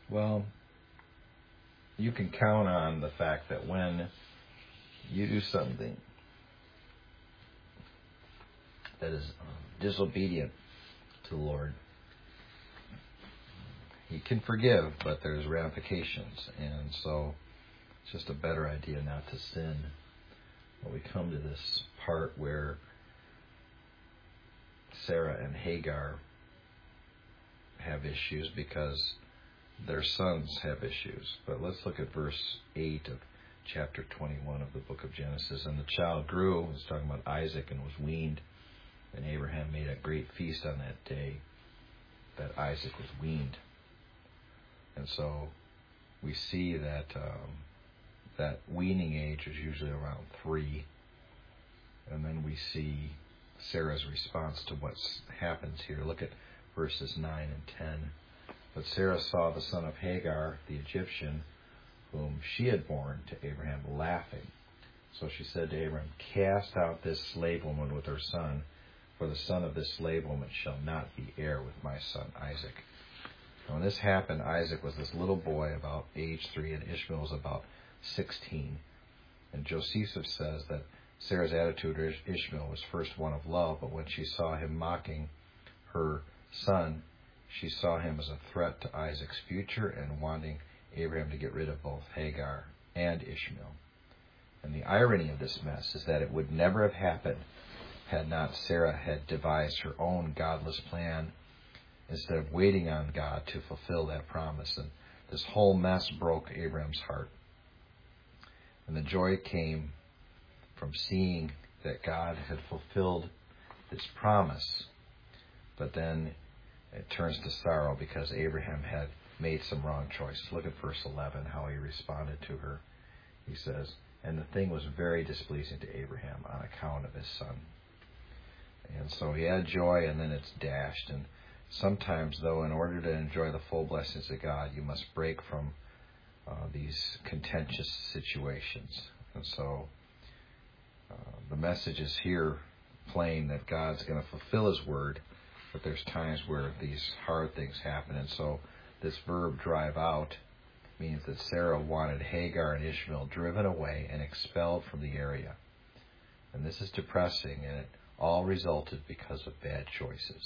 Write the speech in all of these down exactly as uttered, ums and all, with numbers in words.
Well, you can count on the fact that when you do something that is disobedient to the Lord, He can forgive, but there's ramifications. And so it's just a better idea not to sin. When we come to this part where Sarah and Hagar have issues because their sons have issues. But let's look at verse eight of chapter twenty-one of the book of Genesis. And the child grew, it's talking about Isaac, and was weaned. And Abraham made a great feast on that day that Isaac was weaned. And so we see that um, that weaning age is usually around three. And then we see Sarah's response to what happens here. Look at verses nine and ten. But Sarah saw the son of Hagar, the Egyptian, whom she had borne to Abraham, laughing. So she said to Abraham, "Cast out this slave woman with her son, for the son of this slave woman shall not be heir with my son Isaac." Now, when this happened, Isaac was this little boy about age three, and Ishmael was about sixteen. And Josephus says that Sarah's attitude to Ishmael was first one of love, but when she saw him mocking her son, she saw him as a threat to Isaac's future and wanting Abraham to get rid of both Hagar and Ishmael. And the irony of this mess is that it would never have happened had not Sarah had devised her own godless plan instead of waiting on God to fulfill that promise. And this whole mess broke Abraham's heart. And the joy came from seeing that God had fulfilled His promise. But then it turns to sorrow because Abraham had made some wrong choices. Look at verse eleven, how he responded to her. He says, "And the thing was very displeasing to Abraham on account of his son." And so he had joy, and then it's dashed. And sometimes, though, in order to enjoy the full blessings of God, you must break from uh, these contentious situations. And so uh, the message is here plain that God's going to fulfill His word, but there's times where these hard things happen. And so this verb, drive out, means that Sarah wanted Hagar and Ishmael driven away and expelled from the area. And this is depressing, and it all resulted because of bad choices.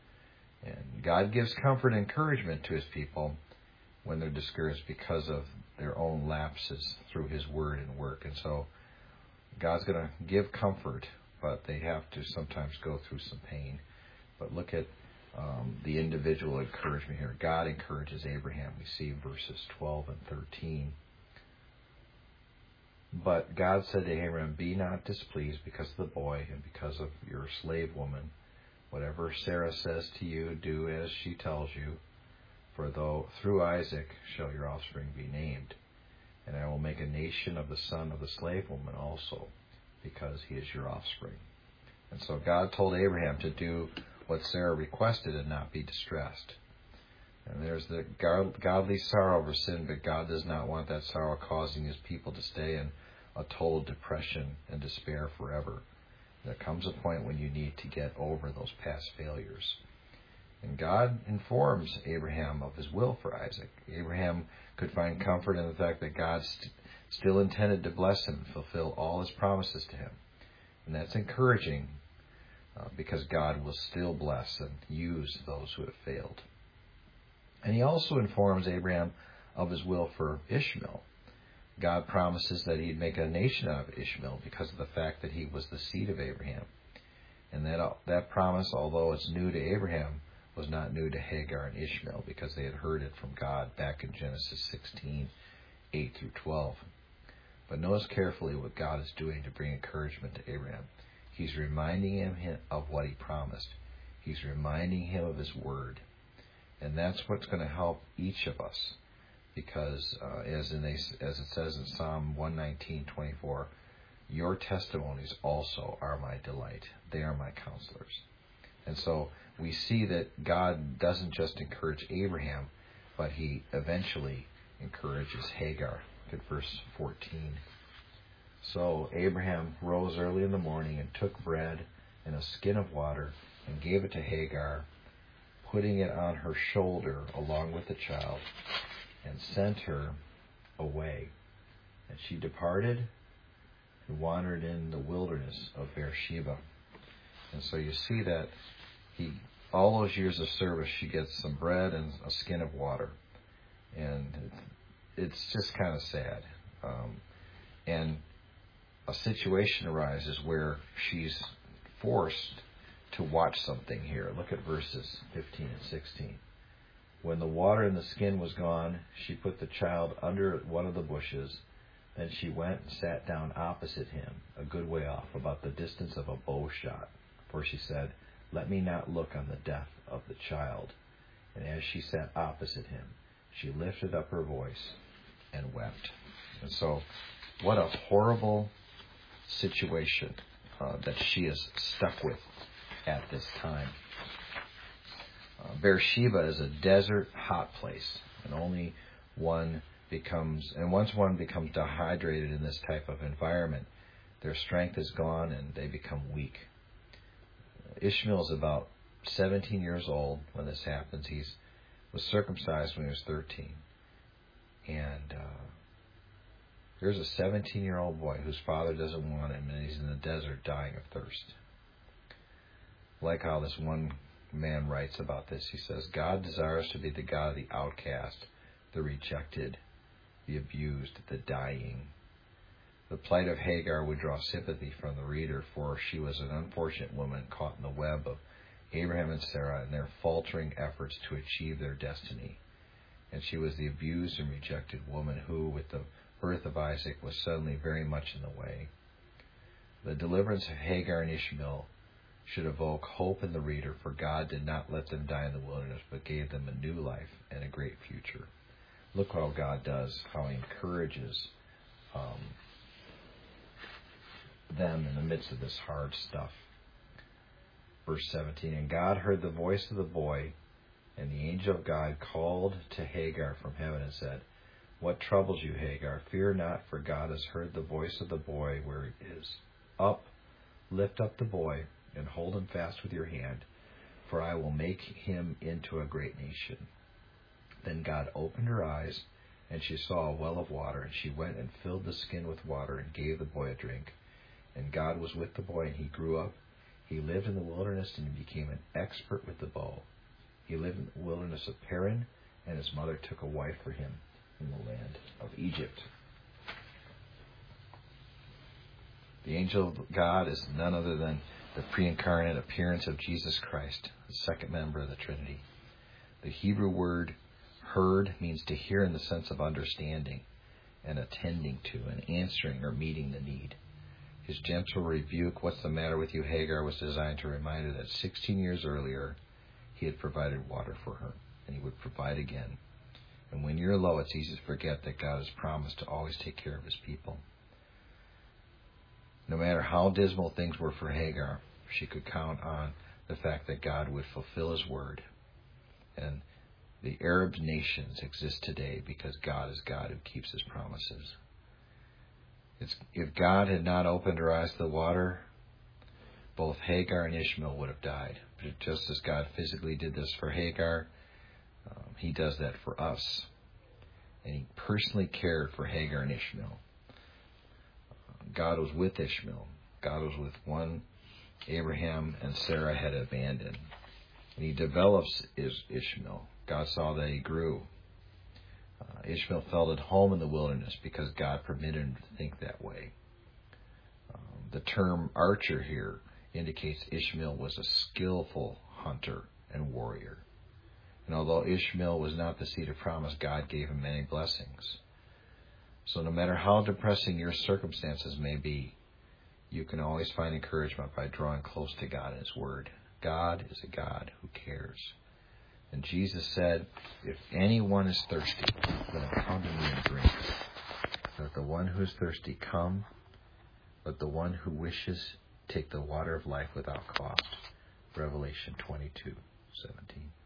And God gives comfort and encouragement to His people when they're discouraged because of their own lapses through His word and work. And so God's going to give comfort, but they have to sometimes go through some pain. But look at um, the individual encouragement here. God encourages Abraham. We see verses twelve and thirteen. But God said to Abraham, "Be not displeased because of the boy and because of your slave woman. Whatever Sarah says to you, do as she tells you. For though through Isaac shall your offspring be named. And I will make a nation of the son of the slave woman also, because he is your offspring." And so God told Abraham to do what Sarah requested and not be distressed. And there's the godly sorrow over sin, but God does not want that sorrow causing His people to stay in a total depression and despair forever. There comes a point when you need to get over those past failures. And God informs Abraham of His will for Isaac. Abraham could find comfort in the fact that God st- still intended to bless him and fulfill all His promises to him. And that's encouraging uh, because God will still bless and use those who have failed. And He also informs Abraham of His will for Ishmael. God promises that He'd make a nation out of Ishmael because of the fact that he was the seed of Abraham. And that that promise, although it's new to Abraham, was not new to Hagar and Ishmael because they had heard it from God back in Genesis sixteen, eight through twelve. But notice carefully what God is doing to bring encouragement to Abraham. He's reminding him of what He promised. He's reminding him of His word. And that's what's going to help each of us. Because uh, as, in a, as it says in Psalm one nineteen, twenty-four, your testimonies also are my delight. They are my counselors. And so we see that God doesn't just encourage Abraham, but He eventually encourages Hagar. Look at verse fourteen. So Abraham rose early in the morning and took bread and a skin of water and gave it to Hagar, putting it on her shoulder along with the child. and sent her away. And she departed and wandered in the wilderness of Beersheba. And so you see that he, all those years of service, she gets some bread and a skin of water. And it's just kind of sad. Um, and a situation arises where she's forced to watch something here. Look at verses fifteen and sixteen. When the water in the skin was gone, she put the child under one of the bushes. Then she went and sat down opposite him, a good way off, about the distance of a bow shot. For she said, "Let me not look on the death of the child." And as she sat opposite him, she lifted up her voice and wept. And so, what a horrible situation uh, that she is stuck with at this time. Uh, Beersheba is a desert, hot place, and only one becomes, and once one becomes dehydrated in this type of environment, their strength is gone and they become weak. Ishmael is about seventeen years old when this happens. He was circumcised when he was thirteen. And uh, here's a seventeen-year-old boy whose father doesn't want him, and he's in the desert dying of thirst. Like how this one man writes about this. He says, God desires to be the God of the outcast, the rejected, the abused, the dying. The plight of Hagar would draw sympathy from the reader, for she was an unfortunate woman caught in the web of Abraham and Sarah in their faltering efforts to achieve their destiny. And she was the abused and rejected woman who, with the birth of Isaac, was suddenly very much in the way. The deliverance of Hagar and Ishmael should evoke hope in the reader, for God did not let them die in the wilderness, but gave them a new life and a great future. Look how God does, how He encourages um, them in the midst of this hard stuff. Verse seventeen, and God heard the voice of the boy, and the angel of God called to Hagar from heaven and said, What troubles you, Hagar? Fear not, for God has heard the voice of the boy where he is. Up, lift up the boy, and hold him fast with your hand, for I will make him into a great nation. Then God opened her eyes, and she saw a well of water, and she went and filled the skin with water and gave the boy a drink. And God was with the boy, and he grew up. He lived in the wilderness, and he became an expert with the bow. He lived in the wilderness of Paran, and his mother took a wife for him in the land of Egypt. The angel of God is none other than the pre-incarnate appearance of Jesus Christ, the second member of the Trinity. The Hebrew word heard means to hear in the sense of understanding and attending to and answering or meeting the need. His gentle rebuke, "What's the matter with you, Hagar?" was designed to remind her that sixteen years earlier he had provided water for her, and he would provide again. And when you're low, it's easy to forget that God has promised to always take care of His people. No matter how dismal things were for Hagar, she could count on the fact that God would fulfill His word. And the Arab nations exist today because God is God who keeps His promises. It's, if God had not opened her eyes to the water, both Hagar and Ishmael would have died. But just as God physically did this for Hagar, um, He does that for us. And He personally cared for Hagar and Ishmael. God was with Ishmael. God was with one Abraham and Sarah had abandoned. And He develops Ishmael. God saw that he grew. Uh, Ishmael felt at home in the wilderness because God permitted him to think that way. Um, the term archer here indicates Ishmael was a skillful hunter and warrior. And although Ishmael was not the seed of promise, God gave him many blessings. So no matter how depressing your circumstances may be, you can always find encouragement by drawing close to God and His Word. God is a God who cares. And Jesus said, if anyone is thirsty, let him come to me and drink. Let the one who is thirsty come, let the one who wishes take the water of life without cost. Revelation twenty-two seventeen.